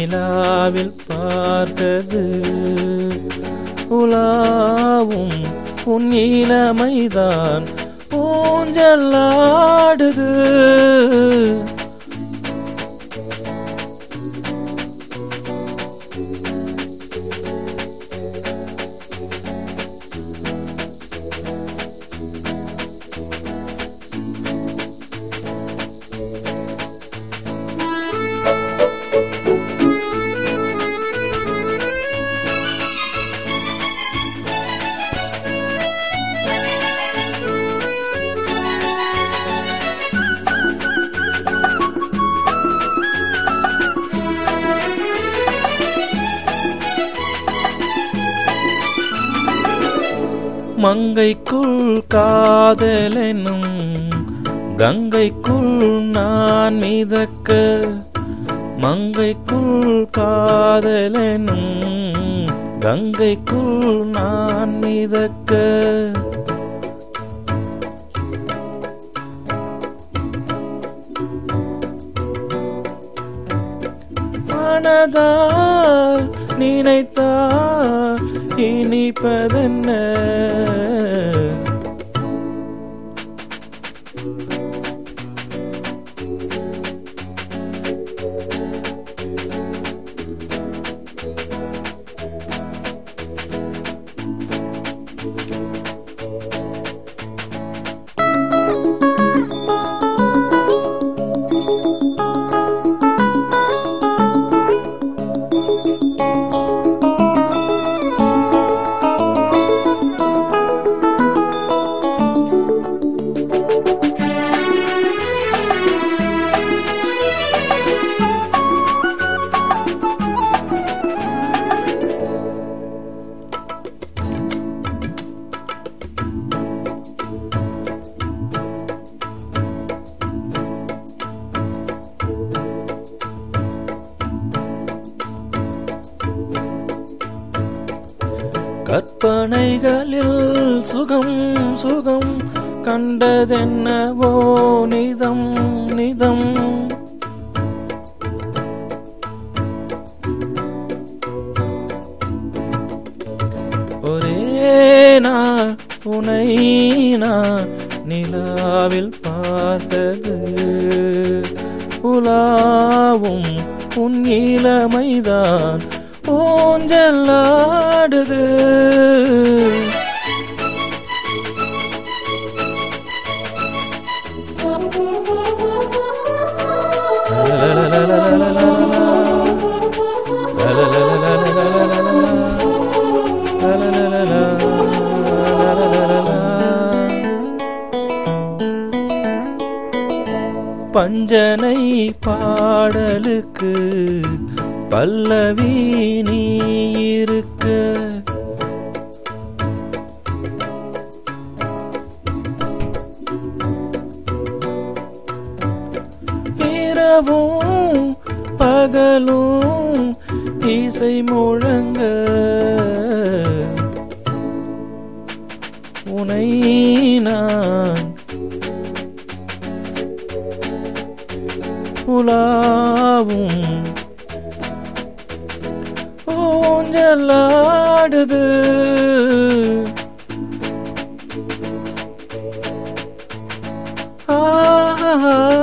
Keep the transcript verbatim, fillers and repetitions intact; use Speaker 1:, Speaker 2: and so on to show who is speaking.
Speaker 1: நிலாவில் பார்த்தது உலாவும் உன் இளமைதான் ஊஞ்சலாடுது. மங்கைக்குள் காதலெனும் கங்கைக்குள் நான் மிதக்க, மங்கைக்குள் காதலெனும் கங்கைக்குள் நான் மிதக்க, மனதால் நினைத்தால் இனிப்பதென்ன, கற்பனைகளில் சுகம் சுகம் கண்டதென்னவோ நிதம் நிதம், ஒரே நாள் உனை நான் நிலாவில் பார்த்தது உலாவும் உன் இளமைதான் ஊஞ்சலாடுது. பஞ்சனை பாடலுக்கு பல்லவி நீ இருக்க, இரவும் பகலும் இசை முழங்க, உனை நான் உலாவும் ஊஞ்சலாடுது. ஆ